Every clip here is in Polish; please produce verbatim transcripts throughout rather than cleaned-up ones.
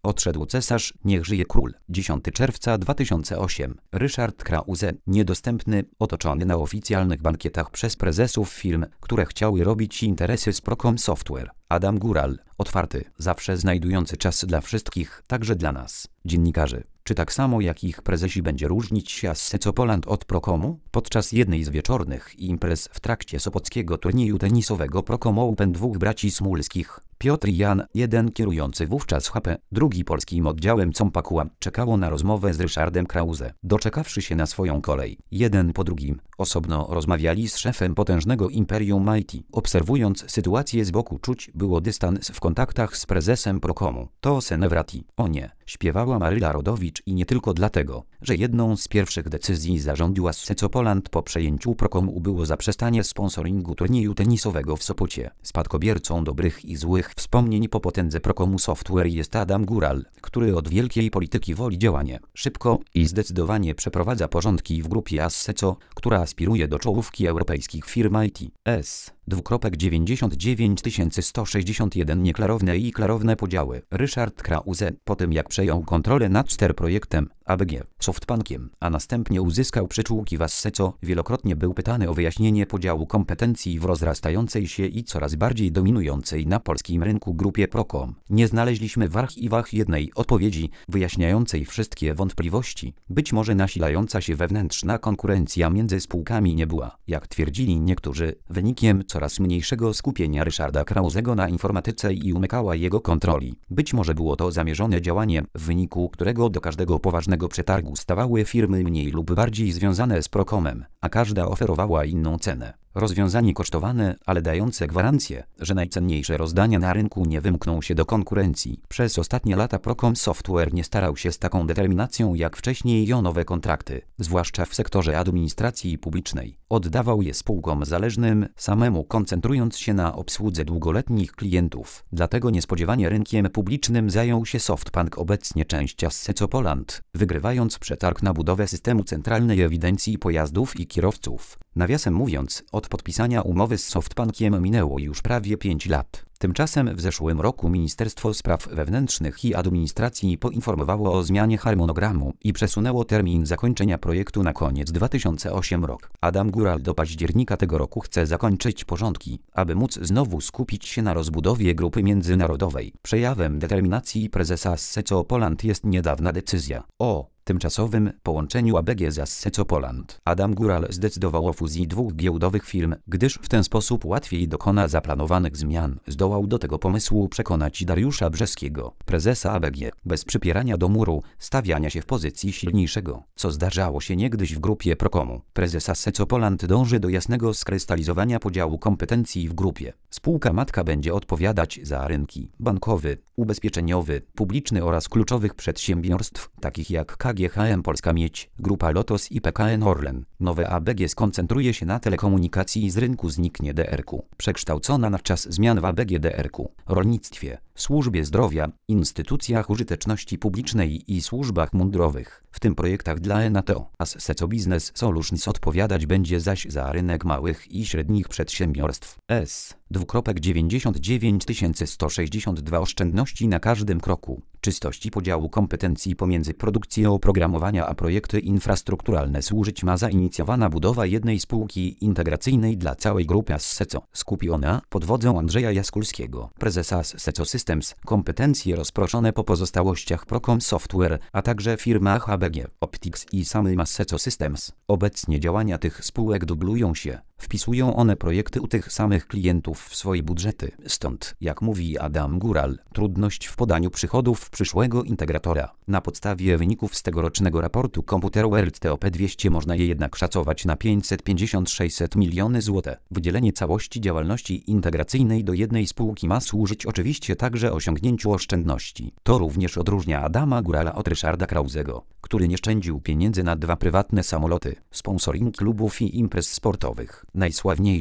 Odszedł cesarz, niech żyje król. dziesiątego czerwca dwa tysiące ósmego. Ryszard Krause, niedostępny, otoczony na oficjalnych bankietach przez prezesów firm, które chciały robić interesy z Procom Software. Adam Góral, otwarty, zawsze znajdujący czas dla wszystkich, także dla nas, dziennikarzy. Czy tak samo jak ich prezesi będzie różnić się Asseco Poland od Procomu? Podczas jednej z wieczornych imprez w trakcie sopockiego turnieju tenisowego Procom Open dwóch braci Smulskich, Piotr i Jan, jeden kierujący wówczas H P, drugi polskim oddziałem Compaqua, czekało na rozmowę z Ryszardem Krause. Doczekawszy się na swoją kolej, jeden po drugim, osobno rozmawiali z szefem potężnego imperium I T. Obserwując sytuację z boku, czuć było dystans w kontaktach z prezesem Procomu. To Senewrati, o nie, śpiewała Maryla Rodowicz i nie tylko dlatego, że jedną z pierwszych decyzji zarządu Asseco Poland po przejęciu Procomu było zaprzestanie sponsoringu turnieju tenisowego w Sopocie. Spadkobiercą dobrych i złych wspomnień po potędze Procomu Software jest Adam Góral, który od wielkiej polityki woli działanie szybko i zdecydowanie przeprowadza porządki w grupie Asseco, która aspiruje do czołówki europejskich firm I T. S. dziewięćdziesiąt dziewięć tysięcy sto sześćdziesiąt jeden nieklarowne i klarowne podziały. Ryszard Krause, po tym jak przejął kontrolę nad ster projektem A B G, Softbankiem, a następnie uzyskał przyczółki w Asseco, wielokrotnie był pytany o wyjaśnienie podziału kompetencji w rozrastającej się i coraz bardziej dominującej na polskim rynku grupie Procom. Nie znaleźliśmy w archiwach jednej odpowiedzi wyjaśniającej wszystkie wątpliwości. Być może nasilająca się wewnętrzna konkurencja między spółkami nie była, jak twierdzili niektórzy, wynikiem coraz mniejszego skupienia Ryszarda Krausego na informatyce i umykała jego kontroli. Być może było to zamierzone działanie, w wyniku którego do każdego poważnego przetargu stawały firmy mniej lub bardziej związane z Procomem, a każda oferowała inną cenę. Rozwiązanie kosztowane, ale dające gwarancję, że najcenniejsze rozdania na rynku nie wymkną się do konkurencji. Przez ostatnie lata Procom Software nie starał się z taką determinacją jak wcześniej o nowe kontrakty, zwłaszcza w sektorze administracji publicznej. Oddawał je spółkom zależnym samemu, koncentrując się na obsłudze długoletnich klientów. Dlatego niespodziewanie rynkiem publicznym zajął się Softbank, obecnie część Asseco Poland, wygrywając przetarg na budowę systemu centralnej ewidencji pojazdów i kierowców. Nawiasem mówiąc, od podpisania umowy z Softbankiem minęło już prawie pięć lat. Tymczasem w zeszłym roku Ministerstwo Spraw Wewnętrznych i Administracji poinformowało o zmianie harmonogramu i przesunęło termin zakończenia projektu na koniec dwa tysiące ósmego rok. Adam Góral do października tego roku chce zakończyć porządki, aby móc znowu skupić się na rozbudowie grupy międzynarodowej. Przejawem determinacji prezesa Asseco Poland jest niedawna decyzja o tymczasowym połączeniu A B G z Asseco Poland. Adam Góral zdecydował o fuzji dwóch giełdowych firm, gdyż w ten sposób łatwiej dokona zaplanowanych zmian. Zdołał do tego pomysłu przekonać Dariusza Brzeskiego, prezesa A B G, bez przypierania do muru, stawiania się w pozycji silniejszego, co zdarzało się niegdyś w grupie Procomu. Prezes Asseco Poland dąży do jasnego skrystalizowania podziału kompetencji w grupie. Spółka matka będzie odpowiadać za rynki bankowy, ubezpieczeniowy, publiczny oraz kluczowych przedsiębiorstw, takich jak K G H M Polska Miedź, Grupa Lotos i P K N Orlen. Nowe A B G skoncentruje się na telekomunikacji i z rynku zniknie D R Q. Przekształcona na czas zmian w A B G D R Q, rolnictwie, służbie zdrowia, instytucjach użyteczności publicznej i służbach mundurowych, w tym projektach dla NATO. Asseco Business Solutions odpowiadać będzie zaś za rynek małych i średnich przedsiębiorstw. S. dziewięćdziesiąt dziewięć tysięcy sto sześćdziesiąt dwa oszczędności na każdym kroku. Czystości podziału kompetencji pomiędzy produkcją oprogramowania a projekty infrastrukturalne służyć ma zainicjowana budowa jednej spółki integracyjnej dla całej grupy Asseco, skupiona pod wodzą Andrzeja Jaskulskiego, prezesa Asseco Systems, kompetencje rozproszone po pozostałościach Procom Software, a także firmach A B G, Optics i samym Asseco Systems. Obecnie działania tych spółek dublują się. Wpisują one projekty u tych samych klientów w swoje budżety. Stąd, jak mówi Adam Góral, trudność w podaniu przychodów przyszłego integratora. Na podstawie wyników z tegorocznego raportu Computerworld T O P dwieście można je jednak szacować na pięćset pięćdziesiąt do sześćset milionów złotych. Wydzielenie całości działalności integracyjnej do jednej spółki ma służyć oczywiście także osiągnięciu oszczędności. To również odróżnia Adama Górala od Ryszarda Krausego, który nie szczędził pieniędzy na dwa prywatne samoloty, sponsoring klubów i imprez sportowych. Najsławniejszy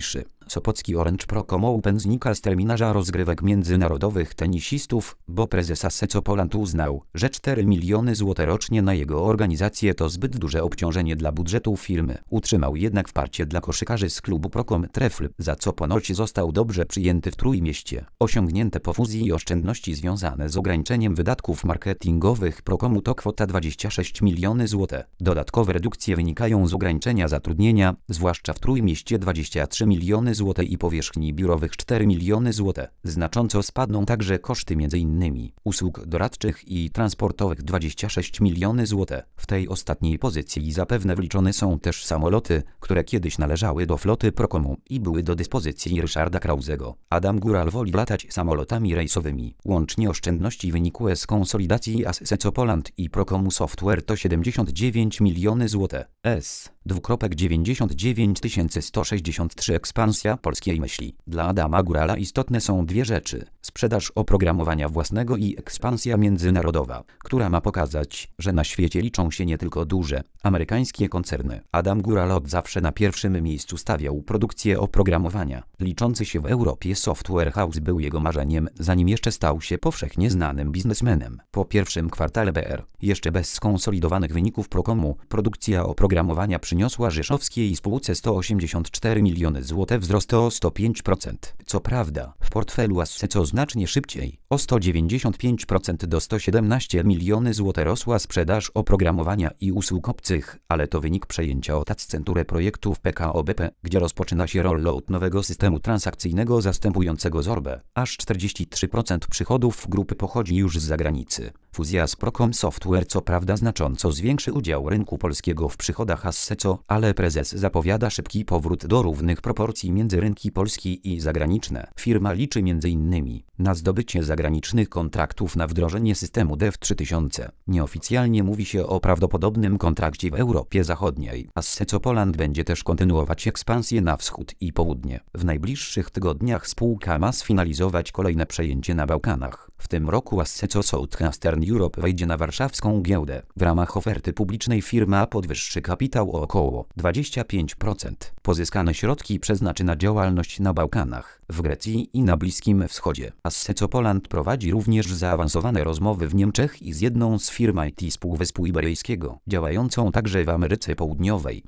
Sopocki Orange Procom Open znika z terminarza rozgrywek międzynarodowych tenisistów, bo prezes Asseco Poland uznał, że cztery miliony złotych rocznie na jego organizację to zbyt duże obciążenie dla budżetu firmy. Utrzymał jednak wsparcie dla koszykarzy z klubu Procom Trefl, za co ponoć został dobrze przyjęty w Trójmieście. Osiągnięte po fuzji oszczędności związane z ograniczeniem wydatków marketingowych Procomu to kwota dwadzieścia sześć milionów złotych. Dodatkowe redukcje wynikają z ograniczenia zatrudnienia, zwłaszcza w Trójmieście dwadzieścia trzy miliony złotych i powierzchni biurowych cztery miliony złotych. Znacząco spadną także koszty m.in. usług doradczych i transportowych dwadzieścia sześć milionów złotych. W tej ostatniej pozycji zapewne wliczone są też samoloty, które kiedyś należały do floty Procomu i były do dyspozycji Ryszarda Krauzego. Adam Góral woli latać samolotami rejsowymi. Łącznie oszczędności wynikłe z konsolidacji Asseco Poland i Procomu Software to siedemdziesiąt dziewięć milionów złotych. S. dziewięćdziesiąt dziewięć tysięcy sto sześćdziesiąt trzy Ekspansja polskiej myśli. Dla Adama Górala istotne są dwie rzeczy: sprzedaż oprogramowania własnego i ekspansja międzynarodowa, która ma pokazać, że na świecie liczą się nie tylko duże, amerykańskie koncerny. Adam Góral od zawsze na pierwszym miejscu stawiał produkcję oprogramowania. Liczący się w Europie Software House był jego marzeniem, zanim jeszcze stał się powszechnie znanym biznesmenem. Po pierwszym kwartale B R, jeszcze bez skonsolidowanych wyników Procomu, produkcja oprogramowania przyniosła rzeszowskiej spółce sto osiemdziesiąt cztery miliony złotych, wzrost o sto pięć procent. Co prawda, w portfelu Asseco znacznie szybciej, o sto dziewięćdziesiąt pięć procent do sto siedemnaście milionów złotych rosła sprzedaż oprogramowania i usług obcych, ale to wynik przejęcia od Accenture projektu w P K O B P, gdzie rozpoczyna się rollout nowego systemu transakcyjnego zastępującego Zorbę. Aż czterdzieści trzy procent przychodów grupy pochodzi już z zagranicy. Fuzja z Procom Software co prawda znacząco zwiększy udział rynku polskiego w przychodach Asseco, ale prezes zapowiada szybki powrót do równych proporcji między rynki polski i zagraniczne. Firma liczy m.in. na zdobycie zagranicznych kontraktów na wdrożenie systemu D E V trzy tysiące. Nieoficjalnie mówi się o prawdopodobnym kontrakcie w Europie Zachodniej. Asseco Poland będzie też kontynuować ekspansję na wschód i południe. W najbliższych tygodniach spółka ma sfinalizować kolejne przejęcie na Bałkanach. W tym roku Asseco Southeastern Europe wejdzie na warszawską giełdę. W ramach oferty publicznej firma podwyższy kapitał o około dwadzieścia pięć procent. Pozyskane środki przeznaczy na działalność na Bałkanach, w Grecji i na Bliskim Wschodzie. Asseco Poland prowadzi również zaawansowane rozmowy w Niemczech i z jedną z firm I T z Półwyspu Iberyjskiego, działającą także w Ameryce Południowej.